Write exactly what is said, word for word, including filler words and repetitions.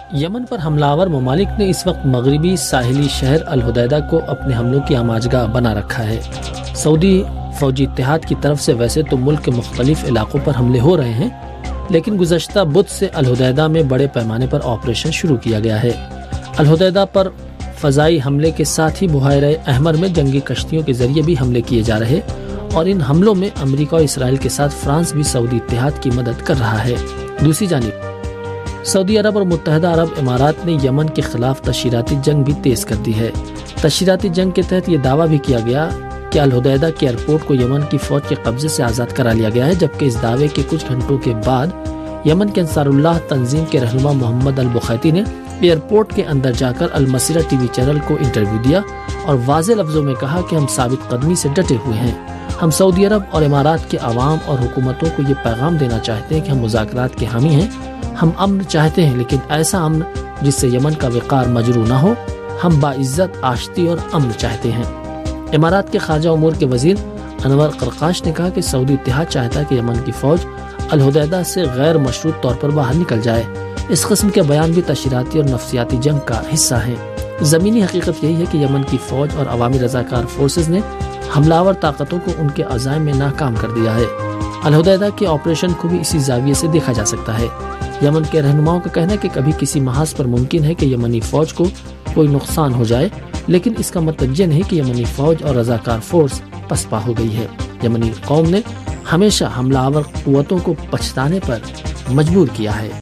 یمن پر حملہ آور ممالک نے اس وقت مغربی ساحلی شہر الحدیدہ کو اپنے حملوں کی آماجگاہ بنا رکھا ہے۔ سعودی فوجی اتحاد کی طرف سے ویسے تو ملک کے مختلف علاقوں پر حملے ہو رہے ہیں، لیکن گزشتہ بدھ سے الحدیدہ میں بڑے پیمانے پر آپریشن شروع کیا گیا ہے۔ الحدیدہ پر فضائی حملے کے ساتھ ہی بحیرہ احمر میں جنگی کشتیوں کے ذریعے بھی حملے کیے جا رہے، اور ان حملوں میں امریکہ اور اسرائیل کے ساتھ فرانس بھی سعودی اتحاد کی مدد کر رہا ہے۔ دوسری جانب سعودی عرب اور متحدہ عرب امارات نے یمن کے خلاف تشہیراتی جنگ بھی تیز کر دی ہے۔ تشہیراتی جنگ کے تحت یہ دعویٰ بھی کیا گیا کہ الحدیدہ کے ایئرپورٹ کو یمن کی فوج کے قبضے سے آزاد کرا لیا گیا ہے، جبکہ اس دعوے کے کچھ گھنٹوں کے بعد یمن کے انصار اللہ تنظیم کے رہنما محمد البخیتی نے ایئرپورٹ کے اندر جا کر المسیرہ ٹی وی چینل کو انٹرویو دیا اور واضح لفظوں میں کہا کہ ہم ثابت قدمی سے ڈٹے ہوئے ہیں۔ ہم سعودی عرب اور امارات کے عوام اور حکومتوں کو یہ پیغام دینا چاہتے ہیں کہ ہم مذاکرات کے حامی ہیں، ہم امن چاہتے ہیں، لیکن ایسا امن جس سے یمن کا وقار مجروح نہ ہو۔ ہم باعزت آشتی اور امن چاہتے ہیں۔ امارات کے خارجہ امور کے وزیر انور قرقاش نے کہا کہ سعودی اتحاد چاہتا ہے کہ یمن کی فوج الحدیدہ سے غیر مشروط طور پر باہر نکل جائے۔ اس قسم کے بیان بھی تشہیراتی اور نفسیاتی جنگ کا حصہ ہیں۔ زمینی حقیقت یہی ہے کہ یمن کی فوج اور عوامی رضاکار فورسز نے حملہ آور طاقتوں کو ان کے عزائم میں ناکام کر دیا ہے۔ الحدیدہ کے آپریشن کو بھی اسی زاویے سے دیکھا جا سکتا ہے۔ یمن کے رہنماؤں کا کہنا ہے کہ کبھی کسی محاذ پر ممکن ہے کہ یمنی فوج کو کوئی نقصان ہو جائے، لیکن اس کا مطلب یہ نہیں کہ یمنی فوج اور رضاکار فورس پسپا ہو گئی ہے۔ یمنی قوم نے ہمیشہ حملہ آور قوتوں کو پچھتانے پر مجبور کیا ہے۔